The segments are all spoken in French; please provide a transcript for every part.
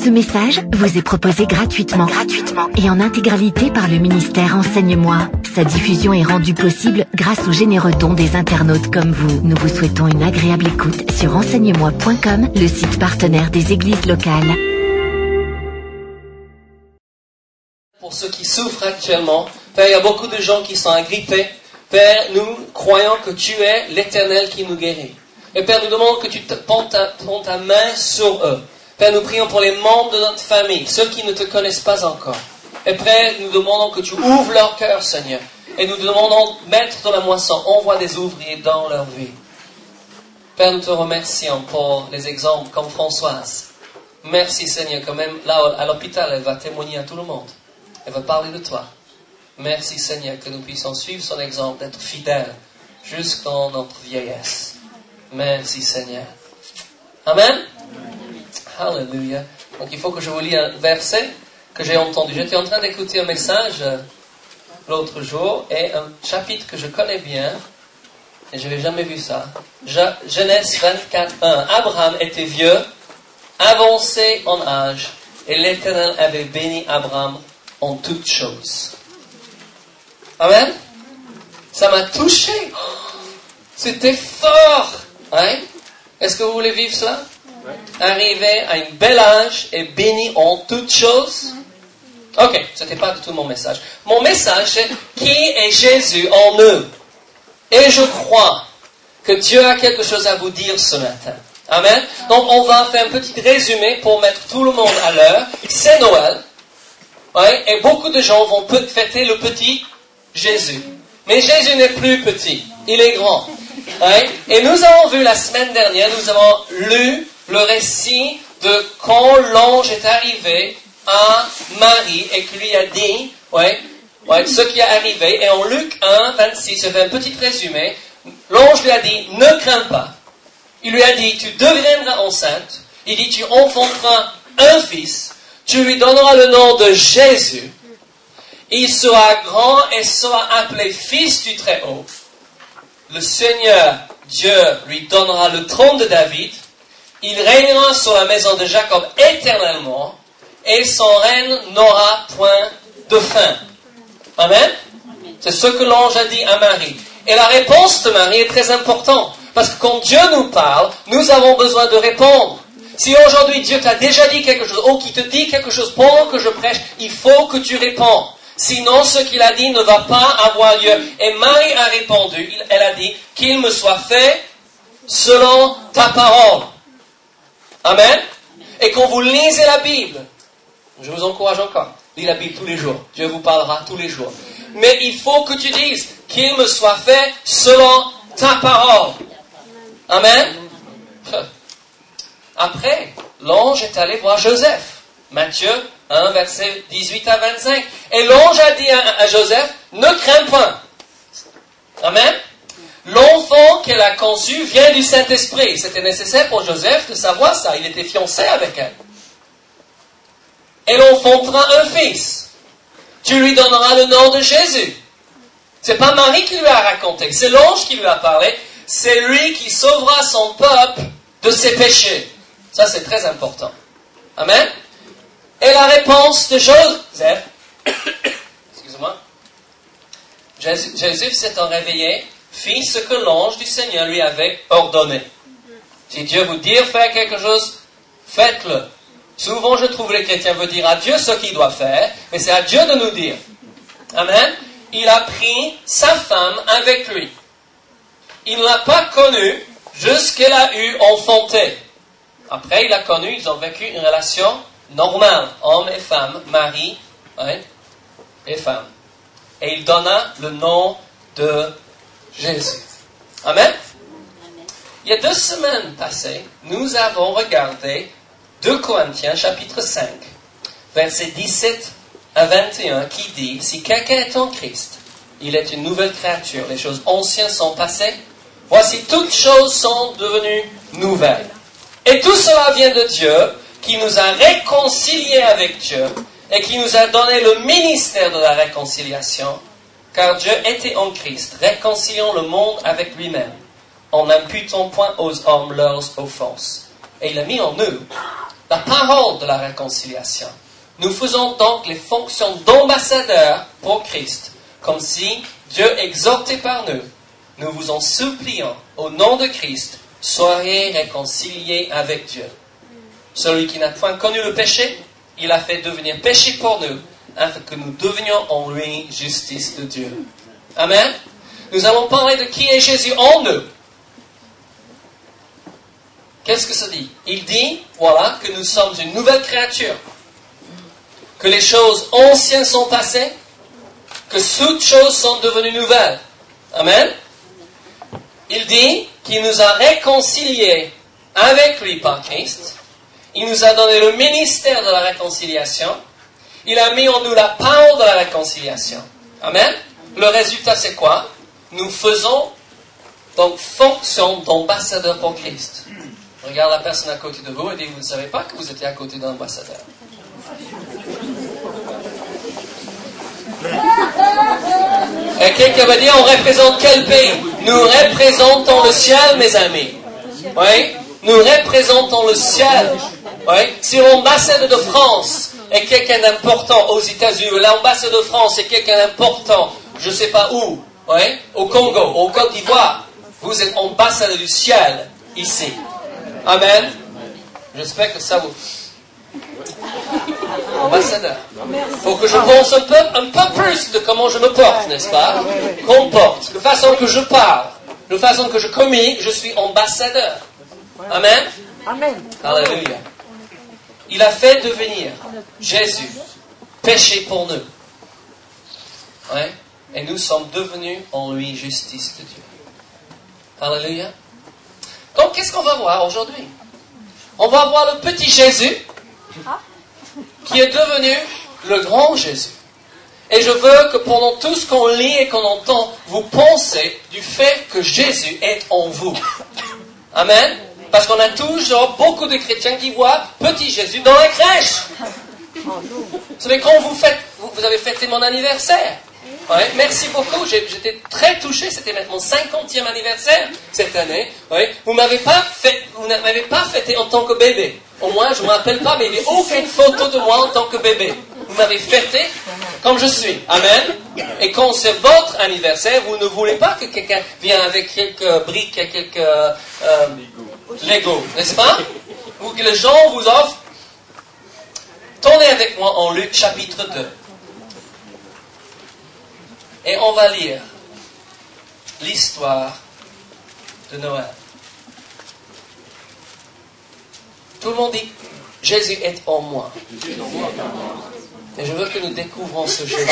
Ce message vous est proposé gratuitement et en intégralité par le ministère Enseigne-moi. Sa diffusion est rendue possible grâce aux généreux dons des internautes comme vous. Nous vous souhaitons une agréable écoute sur enseigne-moi.com, le site partenaire des églises locales. Pour ceux qui souffrent actuellement, Père, il y a beaucoup de gens qui sont agrippés. Père, nous croyons que tu es l'Éternel qui nous guérit. Et Père, nous demandons que tu pondes ta main sur eux. Père, nous prions pour les membres de notre famille, ceux qui ne te connaissent pas encore. Et Père, nous demandons que tu ouvres leur cœur, Seigneur. Et nous demandons, maître de la moisson, envoie des ouvriers dans leur vie. Père, nous te remercions pour les exemples comme Françoise. Merci, Seigneur, que même là, à l'hôpital, elle va témoigner à tout le monde. Elle va parler de toi. Merci, Seigneur, que nous puissions suivre son exemple, d'être fidèles jusqu'en notre vieillesse. Merci, Seigneur. Amen. Alléluia. Donc, il faut que je vous lis un verset que j'ai entendu. J'étais en train d'écouter un message l'autre jour et un chapitre que je connais bien et je n'avais jamais vu ça. Genèse 24:1. Abraham était vieux, avancé en âge et l'Éternel avait béni Abraham en toutes choses. Amen. Ça m'a touché. C'était fort. Hein? Est-ce que vous voulez vivre cela? Arriver à un bel âge et béni en toutes choses. Ok, ce n'était pas du tout mon message. Mon message, c'est qui est Jésus en eux? Et je crois que Dieu a quelque chose à vous dire ce matin. Amen. Donc, on va faire un petit résumé pour mettre tout le monde à l'heure. C'est Noël. Ouais, et beaucoup de gens vont fêter le petit Jésus. Mais Jésus n'est plus petit. Il est grand. Ouais, et nous avons vu la semaine dernière, nous avons lu le récit de quand l'ange est arrivé à Marie et qui lui a dit, ce qui est arrivé. Et en Luc 1:26, je fais un petit résumé. L'ange lui a dit, ne crains pas. Il lui a dit, tu deviendras enceinte. Il dit, tu enfanteras un fils. Tu lui donneras le nom de Jésus. Il sera grand et sera appelé fils du Très-Haut. Le Seigneur Dieu lui donnera le trône de David. Il régnera sur la maison de Jacob éternellement, et son règne n'aura point de fin. Amen. C'est ce que l'ange a dit à Marie. Et la réponse de Marie est très importante, parce que quand Dieu nous parle, nous avons besoin de répondre. Si aujourd'hui Dieu t'a déjà dit quelque chose, ou qu'il te dit quelque chose pendant que je prêche, il faut que tu réponds. Sinon, ce qu'il a dit ne va pas avoir lieu. Et Marie a répondu, elle a dit, qu'il me soit fait selon ta parole. Amen. Et quand vous lisez la Bible, je vous encourage encore, lisez la Bible tous les jours. Dieu vous parlera tous les jours. Mais il faut que tu dises qu'il me soit fait selon ta parole. Amen. Après, l'ange est allé voir Joseph. Matthieu 1, verset 18 à 25. Et l'ange a dit à Joseph, ne crains point. Amen. L'enfant qu'elle a conçu vient du Saint-Esprit. C'était nécessaire pour Joseph de savoir ça. Il était fiancé avec elle. Elle enfantera un fils. Tu lui donneras le nom de Jésus. C'est pas Marie qui lui a raconté. C'est l'ange qui lui a parlé. C'est lui qui sauvera son peuple de ses péchés. Ça, c'est très important. Amen. Et la réponse de Joseph, excusez-moi, Jésus s'est réveillé, fit ce que l'ange du Seigneur lui avait ordonné. Si Dieu vous dit faire quelque chose, faites-le. Souvent, je trouve les chrétiens veulent dire à Dieu ce qu'il doit faire, mais c'est à Dieu de nous dire. Amen. Il a pris sa femme avec lui. Il ne l'a pas connue jusqu'elle a eu enfanté. Après, il a connu, ils ont vécu une relation normale, homme et femme, mari et femme. Et il donna le nom de Jésus. Amen. Il y a 2 semaines passées, nous avons regardé 2 Corinthiens, chapitre 5, versets 17 à 21, qui dit, si quelqu'un est en Christ, il est une nouvelle créature. Les choses anciennes sont passées. Voici, toutes choses sont devenues nouvelles. Et tout cela vient de Dieu, qui nous a réconciliés avec Dieu et qui nous a donné le ministère de la réconciliation, car Dieu était en Christ, réconciliant le monde avec lui-même, en n'imputant point aux hommes leurs offenses. Et il a mis en nous la parole de la réconciliation. Nous faisons donc les fonctions d'ambassadeurs pour Christ, comme si Dieu exhortait par nous. Nous vous en supplions, au nom de Christ, soyez réconciliés avec Dieu. Celui qui n'a point connu le péché, il a fait devenir péché pour nous, afin que nous devenions en lui justice de Dieu. Amen. Nous allons parler de qui est Jésus en nous. Qu'est-ce que ça dit? Il dit, voilà, que nous sommes une nouvelle créature, que les choses anciennes sont passées, que toutes choses sont devenues nouvelles. Amen. Il dit qu'il nous a réconciliés avec lui par Christ. Il nous a donné le ministère de la réconciliation. Il a mis en nous la parole de la réconciliation. Amen. Le résultat, c'est quoi? Nous faisons donc fonction d'ambassadeur pour Christ. Regarde la personne à côté de vous et dit, vous ne savez pas que vous étiez à côté d'un ambassadeur. Et quelqu'un va dire, on représente quel pays? Nous représentons le ciel, mes amis. Oui? Nous représentons le ciel. Oui? Si l'ambassadeur de France est quelqu'un d'important aux États-Unis, ou l'ambassadeur de France est quelqu'un d'important, je ne sais pas où, oui? Au Congo, au Côte d'Ivoire, vous êtes ambassadeur du ciel, ici. Amen. J'espère que ça vous... Ambassadeur. Il faut que je pense un peu plus de comment je me porte, n'est-ce pas? Comporte, de façon que je parle, de façon que je communique, je suis ambassadeur. Amen. Amen. Alléluia. Il a fait devenir Jésus péché pour nous. Ouais? Et nous sommes devenus en lui justice de Dieu. Alléluia. Donc, qu'est-ce qu'on va voir aujourd'hui? On va voir le petit Jésus qui est devenu le grand Jésus. Et je veux que pendant tout ce qu'on lit et qu'on entend, vous pensez du fait que Jésus est en vous. Amen. Parce qu'on a toujours beaucoup de chrétiens qui voient petit Jésus dans la crèche. Vous savez, quand vous avez fêté mon anniversaire. Ouais, merci beaucoup, j'étais très touché, c'était mon 50e anniversaire cette année. Ouais, vous n'avez pas fêté en tant que bébé. Au moins, je ne me rappelle pas, mais il n'y avait aucune photo de moi en tant que bébé. Vous m'avez fêté comme je suis. Amen. Et quand c'est votre anniversaire, vous ne voulez pas que quelqu'un vienne avec quelques briques et quelques Lego, n'est-ce pas? Ou que les gens vous offrent. Tournez avec moi en Luc chapitre 2. Et on va lire l'histoire de Noël. Tout le monde dit, Jésus est en moi. Et je veux que nous découvrons ce Jésus.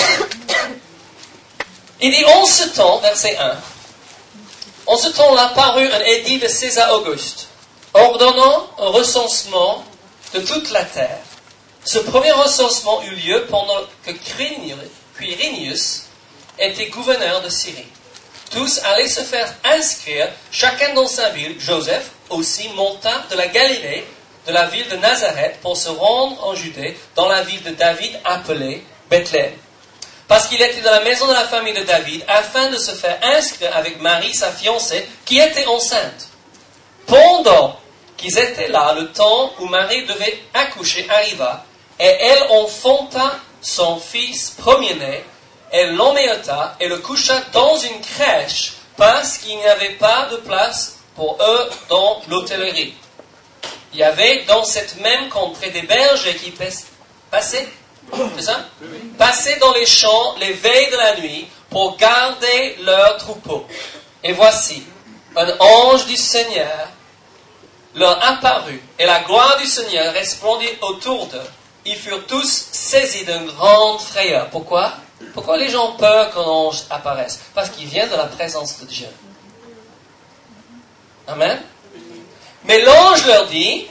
Il dit, en ce temps, verset 1, en ce temps-là parut un édit de César Auguste, ordonnant un recensement de toute la terre. Ce premier recensement eut lieu pendant que Quirinius était gouverneur de Syrie. Tous allaient se faire inscrire, chacun dans sa ville. Joseph aussi monta de la Galilée, de la ville de Nazareth, pour se rendre en Judée, dans la ville de David appelée Bethléem. Parce qu'il était dans la maison de la famille de David, afin de se faire inscrire avec Marie, sa fiancée, qui était enceinte. Pendant qu'ils étaient là, le temps où Marie devait accoucher arriva, et elle enfanta son fils premier-né. Elle l'emmeta et le coucha dans une crèche parce qu'il n'y avait pas de place pour eux dans l'hôtellerie. Il y avait dans cette même contrée des bergers qui passaient, c'est ça? Passaient dans les champs les veilles de la nuit pour garder leurs troupeaux. Et voici, un ange du Seigneur leur apparut et la gloire du Seigneur resplendit autour d'eux. Ils furent tous saisis d'une grande frayeur. Pourquoi? Pourquoi les gens ont peur qu'un ange apparaisse? Parce qu'il vient de la présence de Dieu. Amen. Mais l'ange leur dit,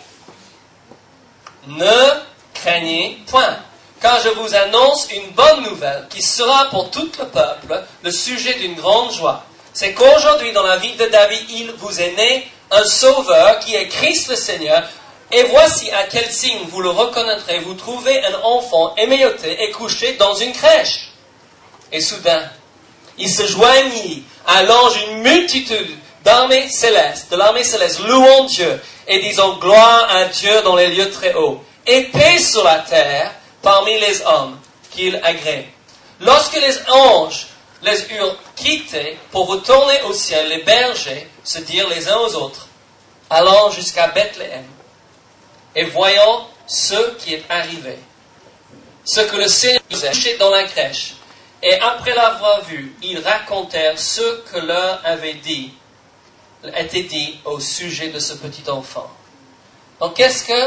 ne craignez point, car je vous annonce une bonne nouvelle qui sera pour tout le peuple le sujet d'une grande joie. C'est qu'aujourd'hui, dans la ville de David, il vous est né un sauveur qui est Christ le Seigneur. Et voici à quel signe vous le reconnaîtrez. Vous trouvez un enfant émeilloté et couché dans une crèche. Et soudain, il se joignit à l'ange une multitude de l'armée céleste, louons Dieu et disons gloire à Dieu dans les lieux très hauts, et paix sur la terre parmi les hommes qu'il agrée. Lorsque les anges les eurent quittés pour retourner au ciel, les bergers se dirent les uns aux autres, allant jusqu'à Bethléem, et voyant ce qui est arrivé, ce que le Seigneur nous a caché dans la crèche. Et après l'avoir vu, ils racontèrent ce que leur avait été dit au sujet de ce petit enfant. Donc qu'est-ce que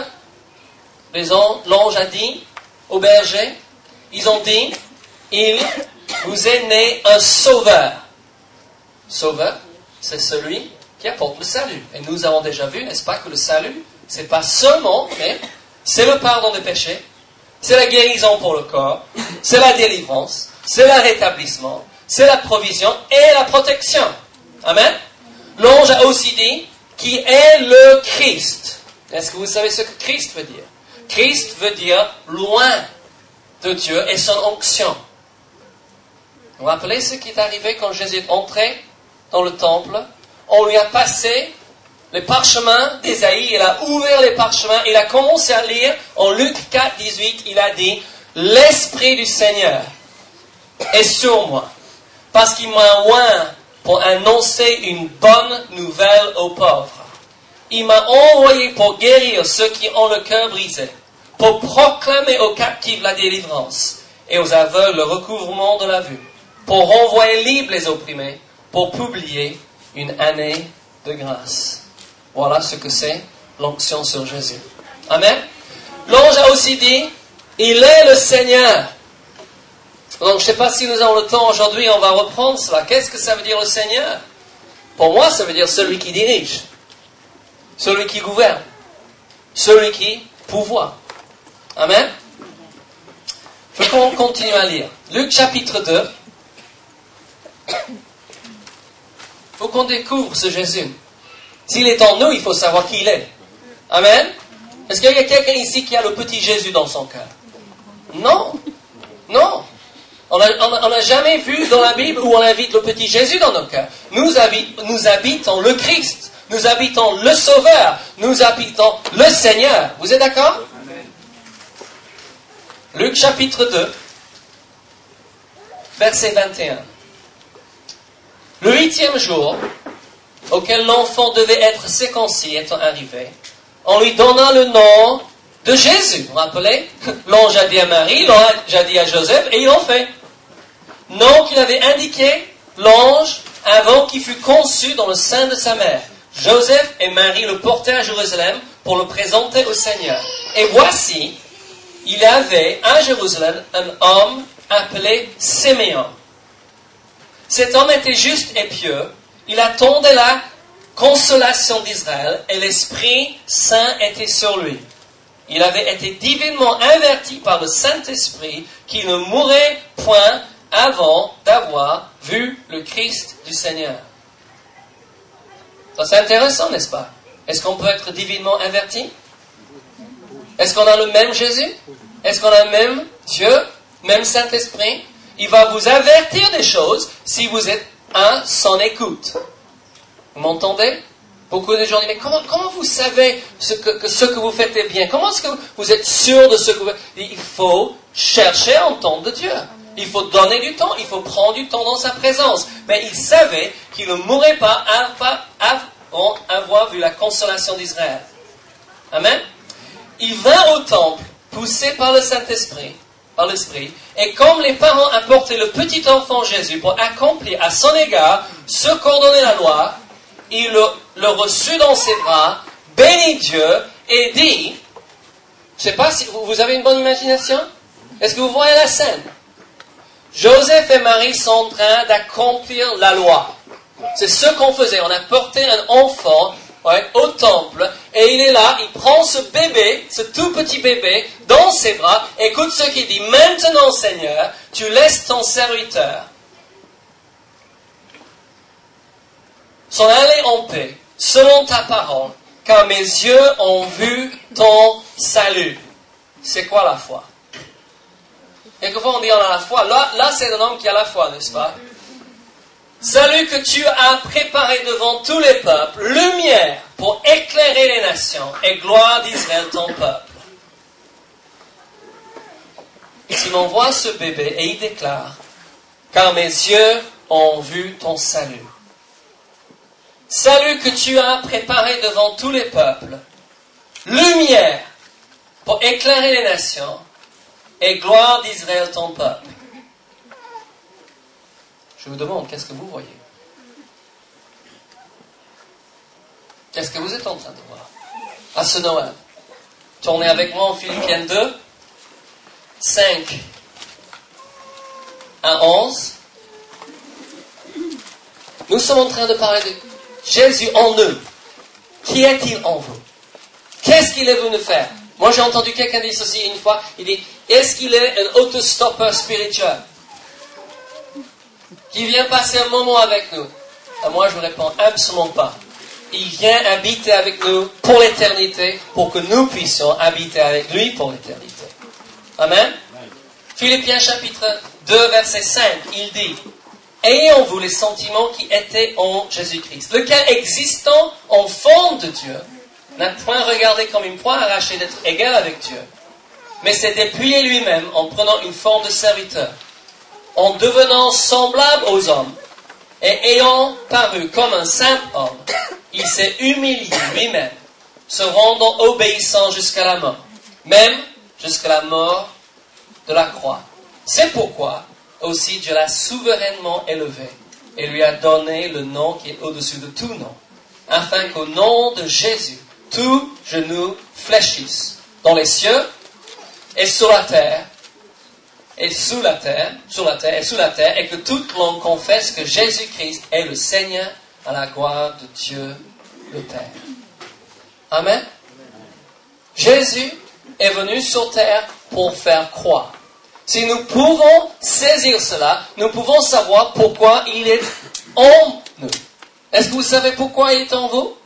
l'ange a dit aux bergers? Ils ont dit, il vous est né un sauveur. Sauveur, c'est celui qui apporte le salut. Et nous avons déjà vu, n'est-ce pas, que le salut, c'est pas seulement, mais c'est le pardon des péchés, c'est la guérison pour le corps, c'est la délivrance, c'est le rétablissement, c'est la provision et la protection. Amen. L'ange a aussi dit qui est le Christ. Est-ce que vous savez ce que Christ veut dire? Christ veut dire loin de Dieu et son onction. Vous vous rappelez ce qui est arrivé quand Jésus est entré dans le temple? On lui a passé les parchemins d'Ésaïe, il a ouvert les parchemins, il a commencé à lire. En Luc 4, 18, il a dit, l'Esprit du Seigneur est sur moi, parce qu'il m'a oint pour annoncer une bonne nouvelle aux pauvres. Il m'a envoyé pour guérir ceux qui ont le cœur brisé, pour proclamer aux captifs la délivrance et aux aveugles le recouvrement de la vue, pour renvoyer libres les opprimés, pour publier une année de grâce. Voilà ce que c'est l'onction sur Jésus. Amen. L'ange a aussi dit, il est le Seigneur. Donc, je ne sais pas si nous avons le temps aujourd'hui, on va reprendre cela. Qu'est-ce que ça veut dire le Seigneur? Pour moi, ça veut dire celui qui dirige, celui qui gouverne, celui qui pourvoit. Amen. Il faut qu'on continue à lire. Luc chapitre 2. Il faut qu'on découvre ce Jésus. S'il est en nous, il faut savoir qui il est. Amen. Est-ce qu'il y a quelqu'un ici qui a le petit Jésus dans son cœur? Non. Non. On n'a jamais vu dans la Bible où on invite le petit Jésus dans nos cœurs. Nous habitons le Christ. Nous habitons le Sauveur. Nous habitons le Seigneur. Vous êtes d'accord? Luc chapitre 2, verset 21. Le 8e jour, auquel l'enfant devait être circoncis étant arrivé, on lui donna le nom de Jésus. Vous vous rappelez? L'ange a dit à Marie, l'ange a dit à Joseph, et ils l'ont fait. Nom qu'il avait indiqué, l'ange, avant qu'il fût conçu dans le sein de sa mère. Joseph et Marie le portaient à Jérusalem pour le présenter au Seigneur. Et voici, il y avait à Jérusalem un homme appelé Siméon. Cet homme était juste et pieux. Il attendait la consolation d'Israël et l'Esprit Saint était sur lui. Il avait été divinement averti par le Saint-Esprit qu'il ne mourrait point avant d'avoir vu le Christ du Seigneur. Ça, c'est intéressant, n'est-ce pas? Est-ce qu'on peut être divinement averti? Est-ce qu'on a le même Jésus? Est-ce qu'on a le même Dieu, même Saint-Esprit? Il va vous avertir des choses si vous êtes à son écoute. Vous m'entendez? Beaucoup de gens disent, mais comment vous savez ce que vous faites est bien? Comment est-ce que vous êtes sûr de ce que vous faites? Il faut chercher à entendre de Dieu. Il faut donner du temps, il faut prendre du temps dans sa présence. Mais il savait qu'il ne mourrait pas avant avoir vu la consolation d'Israël. Amen. Il vint au temple, poussé par le Saint-Esprit, par l'Esprit, et comme les parents apportaient le petit enfant Jésus pour accomplir à son égard ce qu'ordonnait la loi, il le reçut dans ses bras, bénit Dieu et dit, je ne sais pas si vous avez une bonne imagination? Est-ce que vous voyez la scène? Joseph et Marie sont en train d'accomplir la loi. C'est ce qu'on faisait. On apportait un enfant au temple et il est là, il prend ce bébé, ce tout petit bébé, dans ses bras. Écoute ce qu'il dit. Maintenant, Seigneur, tu laisses ton serviteur s'en aller en paix, selon ta parole, car mes yeux ont vu ton salut. C'est quoi la foi? Quelquefois on dit on a la foi. Là c'est un homme qui a la foi, n'est-ce pas? Salut que tu as préparé devant tous les peuples, lumière pour éclairer les nations et gloire d'Israël ton peuple. Simon voit ce bébé et il déclare, car mes yeux ont vu ton salut. Salut que tu as préparé devant tous les peuples, lumière pour éclairer les nations et gloire d'Israël ton peuple. Je vous demande, qu'est-ce que vous voyez? Qu'est-ce que vous êtes en train de voir à ce Noël? Tournez avec moi en Philippiens 2, 5 à 11. Nous sommes en train de parler de Jésus en nous. Qui est-il en vous? Qu'est-ce qu'il est venu faire? Moi, j'ai entendu quelqu'un dire ceci une fois. Il dit, est-ce qu'il est un autostoppeur spirituel qui vient passer un moment avec nous? Et moi, je réponds absolument pas. Il vient habiter avec nous pour l'éternité, pour que nous puissions habiter avec lui pour l'éternité. Amen. Philippiens chapitre 2, verset 5, il dit, ayez en vous les sentiments qui étaient en Jésus-Christ, lequel existant en forme de Dieu, n'a point regardé comme une proie arrachée d'être égal avec Dieu, mais s'est dépouillé lui-même en prenant une forme de serviteur, en devenant semblable aux hommes, et ayant paru comme un simple homme, il s'est humilié lui-même, se rendant obéissant jusqu'à la mort, même jusqu'à la mort de la croix. C'est pourquoi aussi Dieu l'a souverainement élevé et lui a donné le nom qui est au-dessus de tout nom, afin qu'au nom de Jésus, tout genou fléchisse dans les cieux et sur la terre, et sous la terre, et que toute langue confesse que Jésus-Christ est le Seigneur à la gloire de Dieu le Père. Amen. Jésus est venu sur terre pour faire croire. Si nous pouvons saisir cela, nous pouvons savoir pourquoi il est en nous. Est-ce que vous savez pourquoi il est en vous?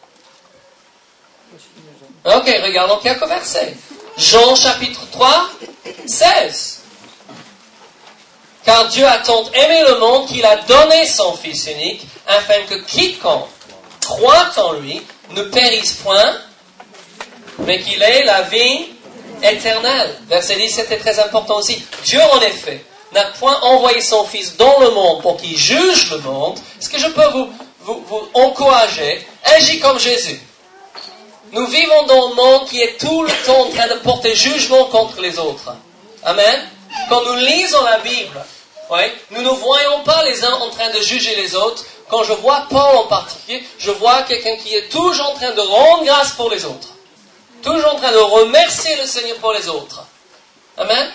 Ok, regardons quelques versets. Jean chapitre 3, 16. Car Dieu a tant aimé le monde qu'il a donné son Fils unique, afin que quiconque croit en lui ne périsse point, mais qu'il ait la vie éternelle. Verset 17 est très important aussi. Dieu, en effet, n'a point envoyé son Fils dans le monde pour qu'il juge le monde. Est-ce que je peux vous encourager? Agis comme Jésus. Nous vivons dans un monde qui est tout le temps en train de porter jugement contre les autres. Amen. Quand nous lisons la Bible, nous ne voyons pas les uns en train de juger les autres. Quand je vois Paul en particulier, je vois quelqu'un qui est toujours en train de rendre grâce pour les autres. Toujours en train de remercier le Seigneur pour les autres. Amen.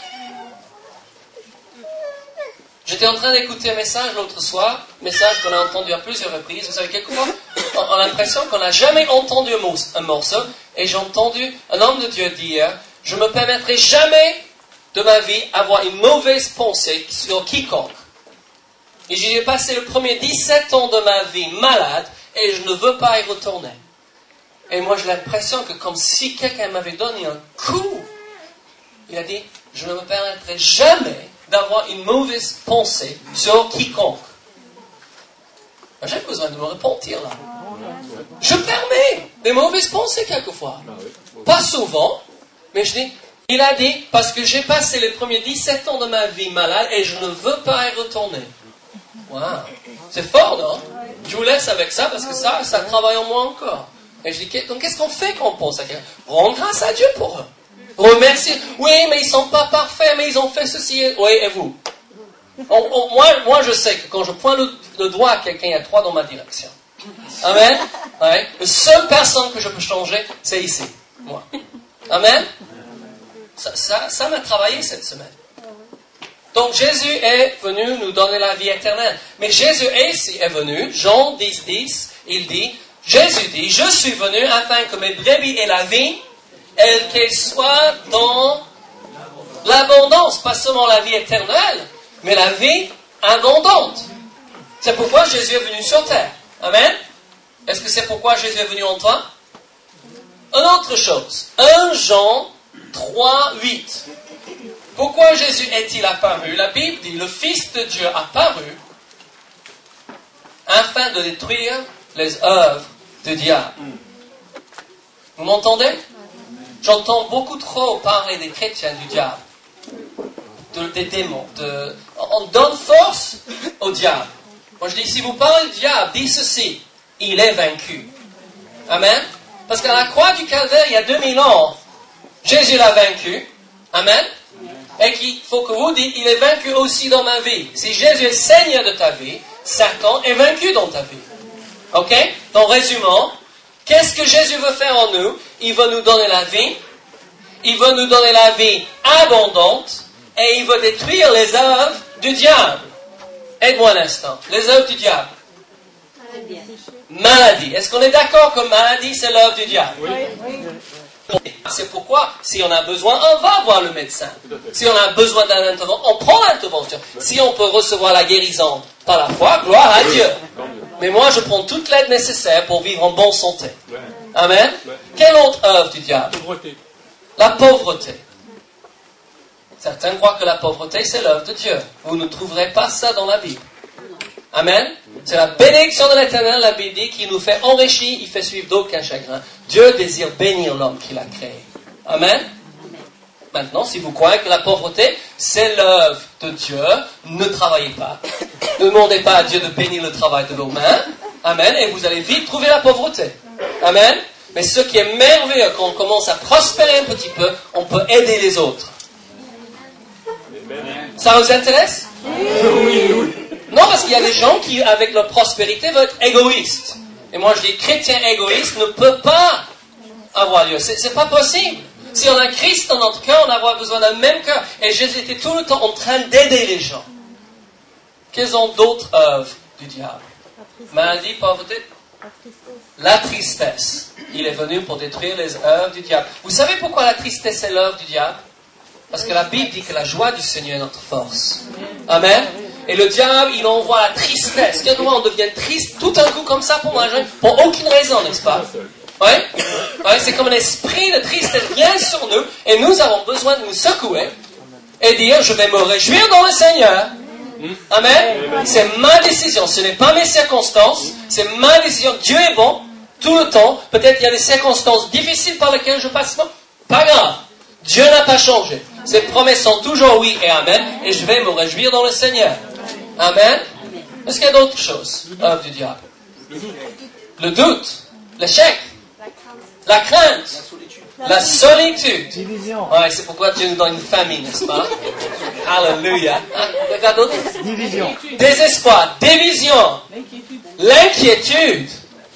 J'étais en train d'écouter un message l'autre soir, message qu'on a entendu à plusieurs reprises. Vous savez, quelquefois, on a l'impression qu'on n'a jamais entendu un morceau, et j'ai entendu un homme de Dieu dire, je ne me permettrai jamais de ma vie avoir une mauvaise pensée sur quiconque. Et j'ai passé le premier 17 ans de ma vie malade, et je ne veux pas y retourner. Et moi, j'ai l'impression que comme si quelqu'un m'avait donné un coup. Il a dit, je ne me permettrai jamais d'avoir une mauvaise pensée sur quiconque. J'ai besoin de me repentir là. Je permets des mauvaises pensées quelquefois. Pas souvent, mais je dis, il a dit, parce que j'ai passé les premiers 17 ans de ma vie malade et je ne veux pas y retourner. Wow. C'est fort, non? Je vous laisse avec ça parce que ça travaille en moi encore. Et je dis, donc qu'est-ce qu'on fait quand on pense à quelqu'un? Rendre grâce à Dieu pour eux. Remercier. Oui, mais ils ne sont pas parfaits, mais ils ont fait ceci. Oui, et vous? Moi, je sais que quand je pointe le doigt à quelqu'un, il y a 3 dans ma direction. Amen? Ouais. La seule personne que je peux changer, c'est ici. Moi. Amen? Ça m'a travaillé cette semaine. Donc Jésus est venu nous donner la vie éternelle. Mais Jésus aussi est venu, Jean 10, 10, il dit, Jésus dit, je suis venu afin que mes brebis aient la vie, et qu'elles soient dans l'abondance. Pas seulement la vie éternelle, mais la vie abondante. C'est pourquoi Jésus est venu sur terre. Amen? Est-ce que c'est pourquoi Jésus est venu en toi? Une autre chose. 1 Jean 3, 8. Pourquoi Jésus est-il apparu? La Bible dit, le Fils de Dieu apparu afin de détruire les œuvres du diable. Vous m'entendez? J'entends beaucoup trop parler des chrétiens du diable, des démons. On donne force au diable. Moi je dis, si vous parlez du diable, dis ceci, il est vaincu. Amen. Parce qu'à la croix du Calvaire, il y a 2000 ans, Jésus l'a vaincu. Amen. Et qu'il faut que vous dites, il est vaincu aussi dans ma vie. Si Jésus est Seigneur de ta vie, Satan est vaincu dans ta vie. Ok? Donc résumons, qu'est-ce que Jésus veut faire en nous? Il veut nous donner la vie. Il veut nous donner la vie abondante. Et il veut détruire les œuvres du diable. Aide-moi un instant. Les œuvres du diable. Maladie. Est-ce qu'on est d'accord que maladie, c'est l'œuvre du diable? Oui. C'est pourquoi, si on a besoin, on va voir le médecin. Si on a besoin d'un intervention, on prend l'intervention. Si on peut recevoir la guérison par la foi, gloire à Dieu. Mais moi, je prends toute l'aide nécessaire pour vivre en bonne santé. Amen. Quelle autre œuvre du diable? La pauvreté. Certains croient que la pauvreté, c'est l'œuvre de Dieu. Vous ne trouverez pas ça dans la Bible. Amen. C'est la bénédiction de l'Éternel, la Bible dit, qui nous fait enrichir, il fait suivre d'aucun chagrin. Dieu désire bénir l'homme qu'il a créé. Amen. Maintenant, si vous croyez que la pauvreté, c'est l'œuvre de Dieu, ne travaillez pas. Ne demandez pas à Dieu de bénir le travail de vos mains. Amen. Et vous allez vite trouver la pauvreté. Amen. Mais ce qui est merveilleux, quand on commence à prospérer un petit peu, on peut aider les autres. Ça vous intéresse? Oui. Non, parce qu'il y a des gens qui, avec leur prospérité, veulent être égoïstes. Et moi, je dis, chrétien égoïste ne peut pas avoir Dieu. C'est pas possible. Si on a Christ dans notre cœur, on a besoin d'un même cœur. Et Jésus était tout le temps en train d'aider les gens. Quelles ont d'autres œuvres du diable? Maladie, pauvreté. La tristesse. Il est venu pour détruire les œuvres du diable. Vous savez pourquoi la tristesse est l'œuvre du diable? Parce que la Bible dit que la joie du Seigneur est notre force. Amen. Et le diable, il envoie la tristesse. Quelquefois, on devient triste tout d'un coup comme ça pour aucune raison, n'est-ce pas? Ouais, c'est comme un esprit de tristesse vient sur nous et nous avons besoin de nous secouer et dire, je vais me réjouir dans le Seigneur. Amen. C'est ma décision. Ce n'est pas mes circonstances. C'est ma décision. Dieu est bon tout le temps. Peut-être il y a des circonstances difficiles par lesquelles je passe. Pas grave. Dieu n'a pas changé. Ses promesses sont toujours oui et amen. Et je vais me réjouir dans le Seigneur. Amen. Est-ce qu'il y a d'autres choses? Œuvre du diable. Le doute. L'échec. La crainte. La solitude. Division. Ouais, c'est pourquoi Dieu nous donne une famille, n'est-ce pas? Alléluia. Il y a d'autres? Division. Désespoir. Division. L'inquiétude.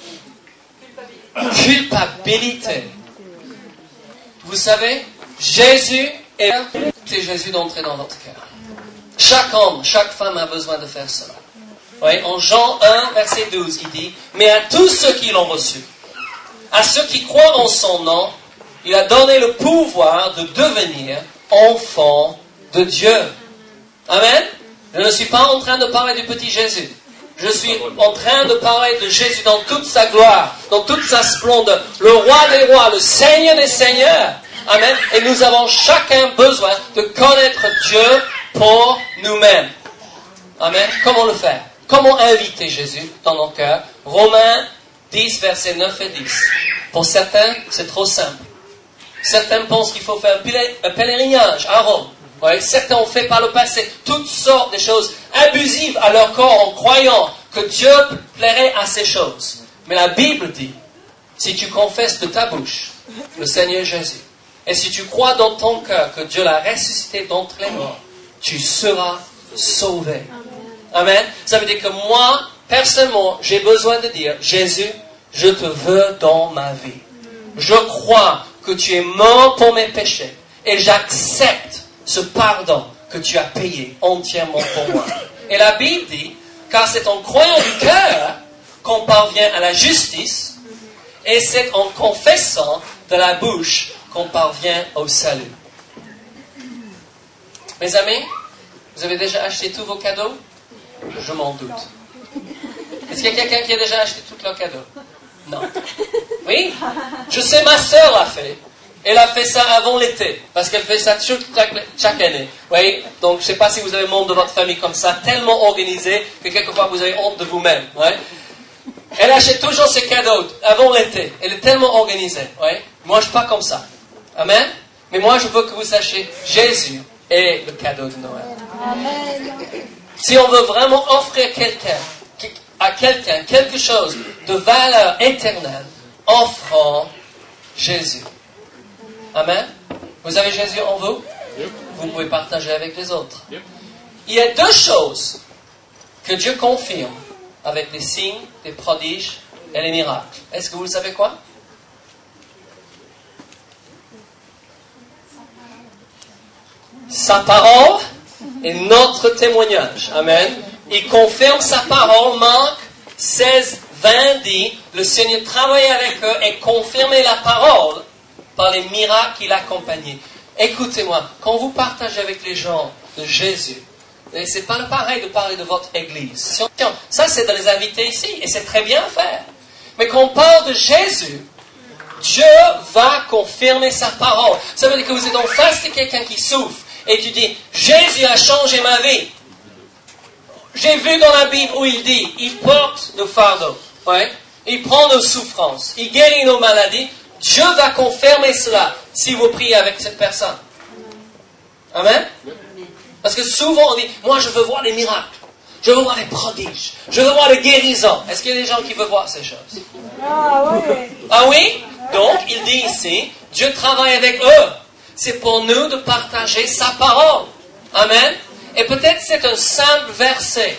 Culpabilité. Vous savez, Jésus est Jésus d'entrer dans notre cœur. Chaque homme, chaque femme a besoin de faire cela. Oui, en Jean 1, verset 12, il dit, mais à tous ceux qui l'ont reçu, à ceux qui croient en son nom, il a donné le pouvoir de devenir enfants de Dieu. Amen. Je ne suis pas en train de parler du petit Jésus. Je suis en train de parler de Jésus dans toute sa gloire, dans toute sa splendeur. Le roi des rois, le Seigneur des seigneurs. Amen. Et nous avons chacun besoin de connaître Dieu pour nous-mêmes. Amen. Comment le faire? Comment inviter Jésus dans nos cœurs? Romains 10, versets 9 et 10. Pour certains, c'est trop simple. Certains pensent qu'il faut faire un pèlerinage à Rome. Ouais, certains ont fait par le passé toutes sortes de choses abusives à leur corps en croyant que Dieu plairait à ces choses. Mais la Bible dit, si tu confesses de ta bouche le Seigneur Jésus, et si tu crois dans ton cœur que Dieu l'a ressuscité d'entre les morts, tu seras sauvé. Amen. Ça veut dire que moi, personnellement, j'ai besoin de dire, Jésus, je te veux dans ma vie. Je crois que tu es mort pour mes péchés et j'accepte ce pardon que tu as payé entièrement pour moi. Et la Bible dit, car c'est en croyant du cœur qu'on parvient à la justice et c'est en confessant de la bouche qu'on parvient au salut. Mes amis, vous avez déjà acheté tous vos cadeaux? Je m'en doute. Est-ce qu'il y a quelqu'un qui a déjà acheté tous leurs cadeaux? Non. Oui? Je sais, ma sœur l'a fait. Elle a fait ça avant l'été, parce qu'elle fait ça chaque année. Oui? Donc, je ne sais pas si vous avez un membre de votre famille comme ça, tellement organisé que quelquefois vous avez honte de vous-même. Oui? Elle achète toujours ses cadeaux avant l'été. Elle est tellement organisée. Oui? Moi, je ne suis pas comme ça. Amen? Mais moi, je veux que vous sachiez, Jésus est le cadeau de Noël. Amen. Si on veut vraiment offrir à quelqu'un quelque chose de valeur éternelle, offrons Jésus. Amen. Vous avez Jésus en vous? Vous pouvez partager avec les autres. Il y a deux choses que Dieu confirme avec les signes, les prodiges et les miracles. Est-ce que vous le savez quoi? Sa parole et notre témoignage. Amen. Il confirme sa parole. Marc 16, 20 dit, le Seigneur travaillait avec eux et confirmait la parole par les miracles qui l'accompagnaient. Écoutez-moi, quand vous partagez avec les gens de Jésus, c'est pas le pareil de parler de votre église. Ça, c'est de les inviter ici, et c'est très bien à faire. Mais quand on parle de Jésus, Dieu va confirmer sa parole. Ça veut dire que vous êtes en face de quelqu'un qui souffre, et tu dis, Jésus a changé ma vie. J'ai vu dans la Bible où il dit, il porte nos fardeaux, ouais? Il prend nos souffrances, il guérit nos maladies. Dieu va confirmer cela si vous priez avec cette personne. Amen? Parce que souvent on dit, moi je veux voir les miracles, je veux voir les prodiges, je veux voir les guérisons. Est-ce qu'il y a des gens qui veulent voir ces choses? Ah oui. Ah oui? Donc il dit ici, Dieu travaille avec eux. C'est pour nous de partager sa parole. Amen? Et peut-être c'est un simple verset.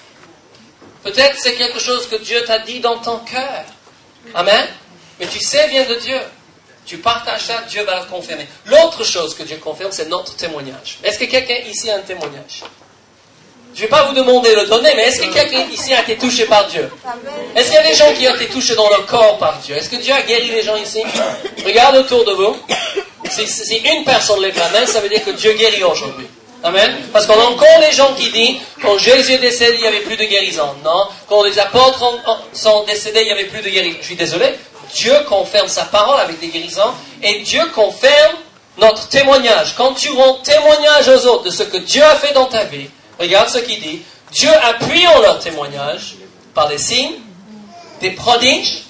Peut-être c'est quelque chose que Dieu t'a dit dans ton cœur. Amen? Mais tu sais, vient de Dieu. Tu partages ça, Dieu va le confirmer. L'autre chose que Dieu confirme, c'est notre témoignage. Est-ce que quelqu'un ici a un témoignage? Je ne vais pas vous demander de le donner, mais est-ce que quelqu'un ici a été touché par Dieu? Est-ce qu'il y a des gens qui ont été touchés dans leur corps par Dieu? Est-ce que Dieu a guéri les gens ici? Regarde autour de vous. Si une personne lève la main, ça veut dire que Dieu guérit aujourd'hui. Amen. Parce qu'on a encore les gens qui disent, quand Jésus est décédé, il n'y avait plus de guérison. Non. Quand les apôtres sont décédés, il n'y avait plus de guérison. Je suis désolé. Dieu confirme sa parole avec des guérisons. Et Dieu confirme notre témoignage. Quand tu rends témoignage aux autres de ce que Dieu a fait dans ta vie, regarde ce qu'il dit. Dieu appuyant leur témoignage par des signes, des prodiges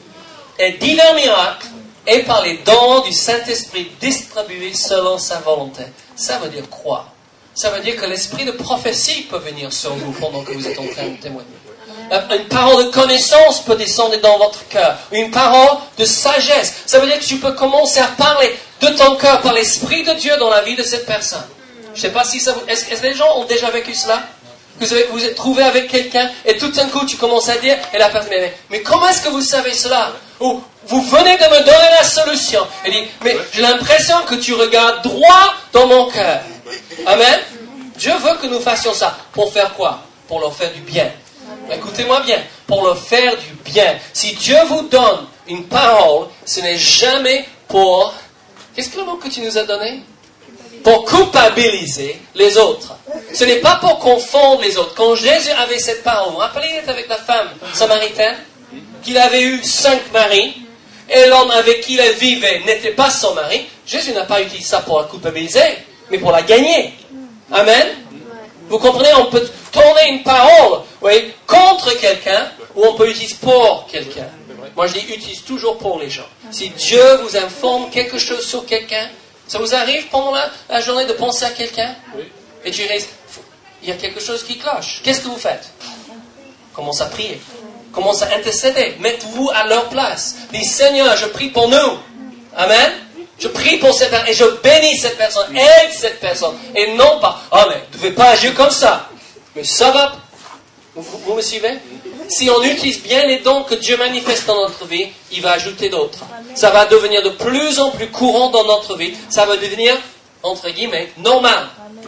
et divers miracles et par les dons du Saint-Esprit distribués selon sa volonté. Ça veut dire quoi? Ça veut dire que l'esprit de prophétie peut venir sur vous pendant que vous êtes en train de témoigner. Une parole de connaissance peut descendre dans votre cœur. Une parole de sagesse. Ça veut dire que tu peux commencer à parler de ton cœur par l'Esprit de Dieu dans la vie de cette personne. Je ne sais pas si ça vous... Est-ce que les gens ont déjà vécu cela? Que vous vous êtes trouvé avec quelqu'un et tout d'un coup tu commences à dire et la personne mais comment est-ce que vous savez cela? Ou vous venez de me donner la solution. Elle dit mais j'ai l'impression que tu regardes droit dans mon cœur. Amen. Dieu veut que nous fassions ça. Pour faire quoi? Pour leur faire du bien. Écoutez-moi bien. Pour leur faire du bien. Si Dieu vous donne une parole, ce n'est jamais pour... Qu'est-ce que le mot que tu nous as donné? Pour culpabiliser les autres. Ce n'est pas pour confondre les autres. Quand Jésus avait cette parole, vous vous rappelez, il était avec la femme samaritaine, qu'il avait eu 5 maris, et l'homme avec qui il vivait n'était pas son mari. Jésus n'a pas utilisé ça pour la culpabiliser, mais pour la gagner. Amen. Vous comprenez, on peut tourner une parole, oui, contre quelqu'un, ou on peut utiliser pour quelqu'un. Moi je dis, utilise toujours pour les gens. Si Dieu vous informe quelque chose sur quelqu'un, ça vous arrive pendant la journée de penser à quelqu'un? Oui. Et tu réalises, il y a quelque chose qui cloche. Qu'est-ce que vous faites? Commence à prier. Commence à intercéder. Mettez-vous à leur place. Dis, Seigneur, je prie pour nous. Amen. Je prie pour cette personne et je bénis cette personne. Aide cette personne. Et non pas, mais vous ne devez pas agir comme ça. Mais ça va. Vous me suivez? Si on utilise bien les dons que Dieu manifeste dans notre vie, il va ajouter d'autres. Ça va devenir de plus en plus courant dans notre vie. Ça va devenir, entre guillemets, normal.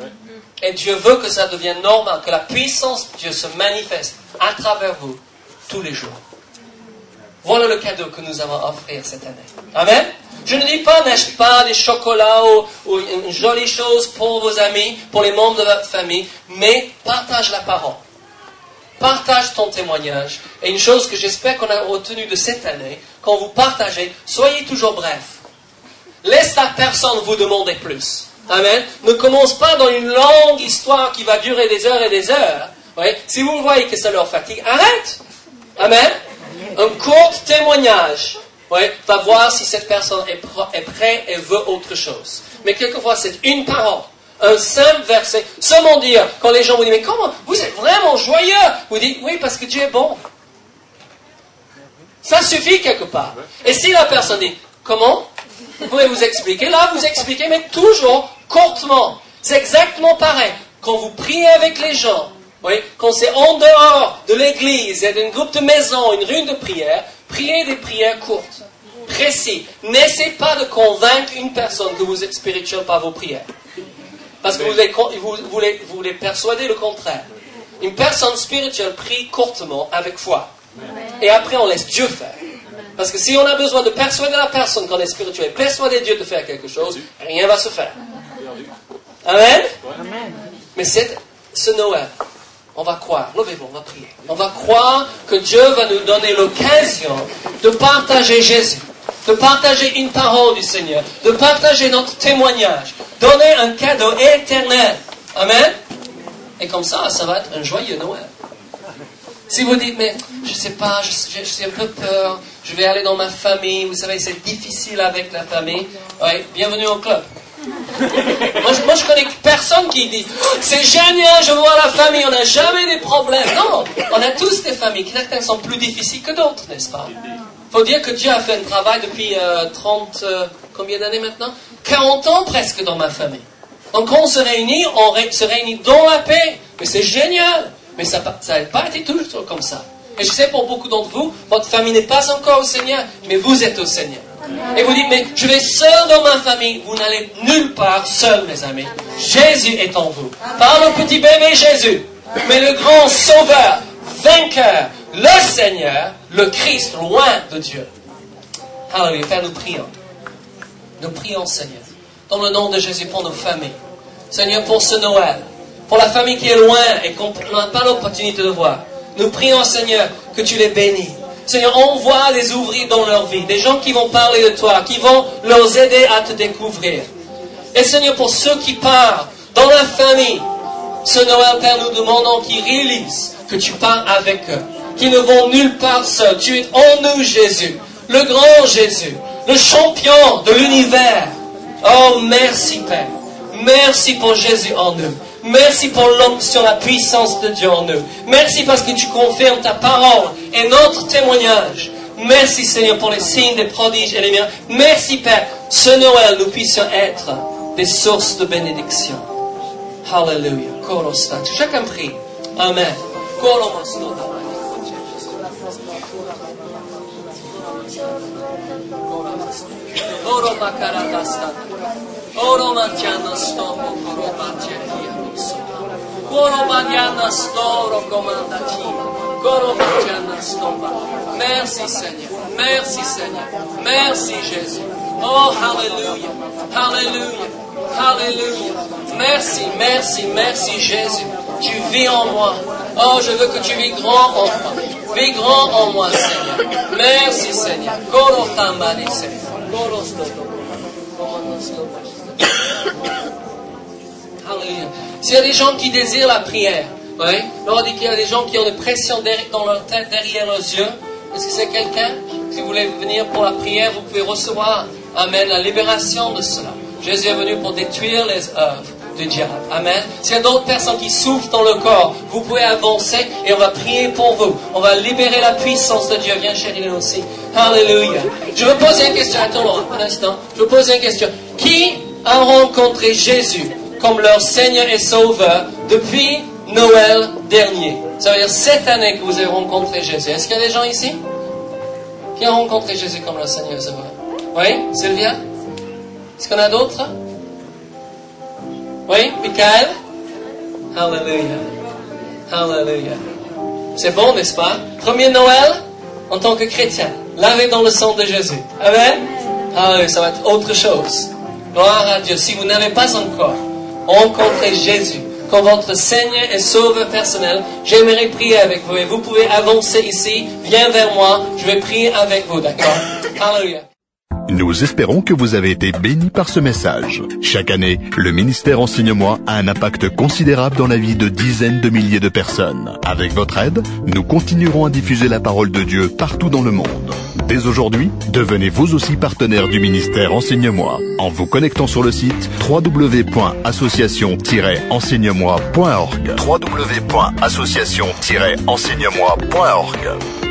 Et Dieu veut que ça devienne normal, que la puissance de Dieu se manifeste à travers vous tous les jours. Voilà le cadeau que nous avons offert cette année. Amen. Je ne dis pas, n'achetez pas des chocolats ou une jolie chose pour vos amis, pour les membres de votre famille, mais partage la parole. Partage ton témoignage. Et une chose que j'espère qu'on a retenue de cette année, quand vous partagez, soyez toujours bref. Laisse la personne vous demander plus. Amen. Ne commence pas dans une longue histoire qui va durer des heures et des heures. Oui. Si vous voyez que ça leur fatigue, arrête. Amen. Un court témoignage. Oui. Va voir si cette personne est prête et veut autre chose. Mais quelquefois, c'est une parole. Un simple verset. Seulement dire, quand les gens vous disent, mais comment, vous êtes vraiment joyeux. Vous dites, oui, parce que Dieu est bon. Ça suffit quelque part. Et si la personne dit, comment? Vous pouvez vous expliquer. Là, vous expliquez, mais toujours courtement. C'est exactement pareil. Quand vous priez avec les gens, oui, quand c'est en dehors de l'église et d'un groupe de maison, une rue de prière, priez des prières courtes, précises. N'essayez pas de convaincre une personne que vous êtes spirituel par vos prières. Parce que vous voulez persuader le contraire. Une personne spirituelle prie courtement avec foi. Et après, on laisse Dieu faire. Parce que si on a besoin de persuader la personne qu'on est spirituel, persuader Dieu de faire quelque chose, rien ne va se faire. Amen. Mais ce Noël, on va croire. Levez-vous, on va prier. On va croire que Dieu va nous donner l'occasion de partager Jésus, de partager une parole du Seigneur, de partager notre témoignage, donner un cadeau éternel. Amen. Et comme ça va être un joyeux Noël. Si vous dites, mais je ne sais pas, j'ai un peu peur, je vais aller dans ma famille, vous savez, c'est difficile avec la famille. Oui, bienvenue au club. Moi, je connais personne qui dit, c'est génial, je vois la famille, on n'a jamais des problèmes. Non, on a tous des familles, certaines sont plus difficiles que d'autres, n'est-ce pas? Il faut dire que Dieu a fait un travail depuis 30, combien d'années maintenant? 40 ans presque dans ma famille. Donc quand on se réunit dans la paix. Mais c'est génial. Mais ça n'a pas été toujours comme ça. Et je sais pour beaucoup d'entre vous, votre famille n'est pas encore au Seigneur, mais vous êtes au Seigneur. Et vous dites, mais je vais seul dans ma famille. Vous n'allez nulle part seul, mes amis. Jésus est en vous. Pas le petit bébé Jésus, mais le grand sauveur, vainqueur, le Seigneur, le Christ, loin de Dieu. Alléluia. Père, nous prions. Nous prions, Seigneur, dans le nom de Jésus pour nos familles. Seigneur, pour ce Noël. Pour la famille qui est loin et qu'on n'a pas l'opportunité de voir. Nous prions, Seigneur, que tu les bénis. Seigneur, envoie des ouvriers dans leur vie, des gens qui vont parler de toi, qui vont leur aider à te découvrir. Et Seigneur, pour ceux qui partent dans la famille, ce Noël, Père, nous demandons qu'ils réalisent que tu pars avec eux, qu'ils ne vont nulle part seuls. Tu es en nous, Jésus, le grand Jésus, le champion de l'univers. Oh, merci, Père. Merci pour Jésus en nous. Merci pour l'onction, la puissance de Dieu en nous. Merci parce que tu confirmes ta parole et notre témoignage. Merci Seigneur pour les signes, les prodiges et les miracles. Merci Père. Ce Noël, nous puissions être des sources de bénédiction. Alléluia. Chacun prie. Amen. Merci Seigneur, merci Seigneur, merci Jésus. Oh, Alléluia, Alléluia, Alléluia. Merci, merci, merci Jésus. Tu vis en moi. Oh, je veux que tu vis grand en moi. Vis grand en moi, Seigneur. Merci Seigneur. Alléluia. S'il y a des gens qui désirent la prière, oui, on dit qu'il y a des gens qui ont des pressions dans leur tête, derrière leurs yeux. Est-ce que c'est quelqu'un? Si vous voulez venir pour la prière, vous pouvez recevoir, amen, la libération de cela. Jésus est venu pour détruire les œuvres du diable. Amen. S'il y a d'autres personnes qui souffrent dans le corps, vous pouvez avancer et on va prier pour vous. On va libérer la puissance de Dieu. Viens chérie aussi. Alléluia. Je veux poser une question. Attends un instant. Je veux poser une question. Qui a rencontré Jésus comme leur Seigneur et Sauveur depuis Noël dernier? Ça veut dire cette année que vous avez rencontré Jésus. Est-ce qu'il y a des gens ici qui ont rencontré Jésus comme leur Seigneur et Sauveur? Oui, Sylvia? Est-ce qu'on a d'autres? Oui, Michael? Alléluia. Alléluia. C'est bon, n'est-ce pas? Premier Noël en tant que chrétien, lavé dans le sang de Jésus. Amen? Alléluia, ça va être autre chose. Gloire à Dieu. Si vous n'avez pas encore rencontré Jésus comme votre Seigneur et Sauveur personnel, j'aimerais prier avec vous. Et vous pouvez avancer ici. Viens vers moi. Je vais prier avec vous, d'accord? Alléluia. Nous espérons que vous avez été bénis par ce message. Chaque année, le ministère Enseigne-moi a un impact considérable dans la vie de dizaines de milliers de personnes. Avec votre aide, nous continuerons à diffuser la parole de Dieu partout dans le monde. Dès aujourd'hui, devenez vous aussi partenaire du ministère Enseigne-moi en vous connectant sur le site www.association-enseigne-moi.org. www.association-enseigne-moi.org.